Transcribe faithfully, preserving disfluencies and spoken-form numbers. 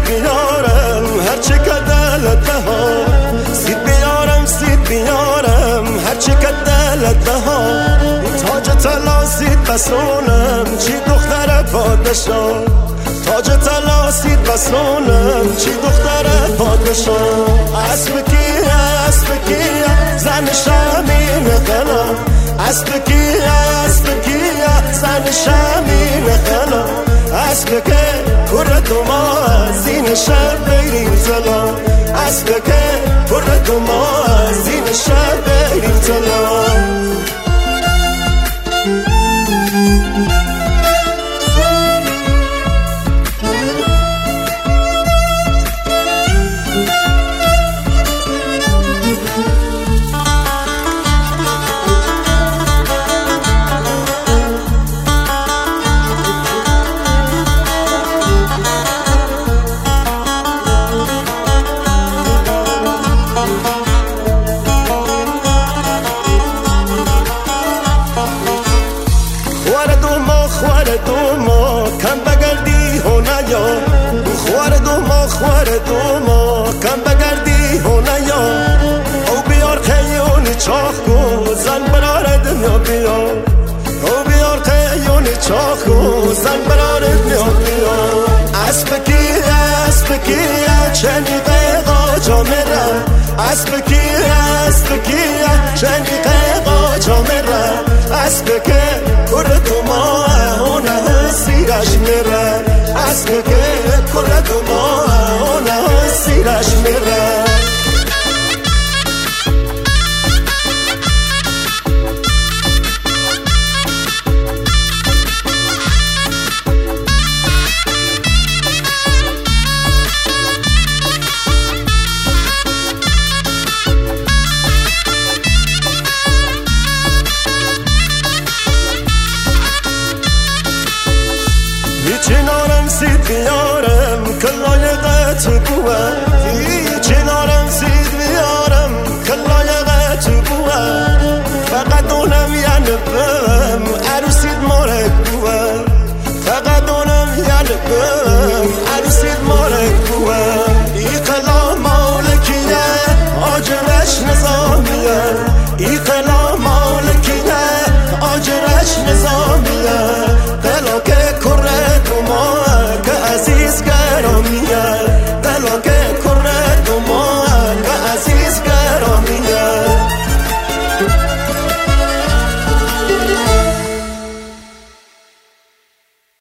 بیارم هرچی که دلت بها سید بیارم سید بیارم هرچی که دلت بها تاج طلا سید بسونم چی دختر پادشاه تاج طلا سید بسونم چی دختر پادشاه اسب کیه اسب کیه زن شمیم قنا اسب کیه اسب کیه زن شمیم قنا اسب که پر دو ما زین شهر بریم تلا اسب که پر دو ما زین شهر بریم تلا خوار دو ما کم بگردی هو نیا خوار دو ما خوار دو ما کم بگردی هو نیا او بیار خیونی چاخ کو زن برار دنیا بیا او بیار خیونی چاخ کو زن برار دنیا بیا اسب کیه اسب کیه چنی قیقا جا میره اسب کیه اسب کیه چنی قیقا جا میره اسب که پر دو ما سیرش میره اسب که پر دو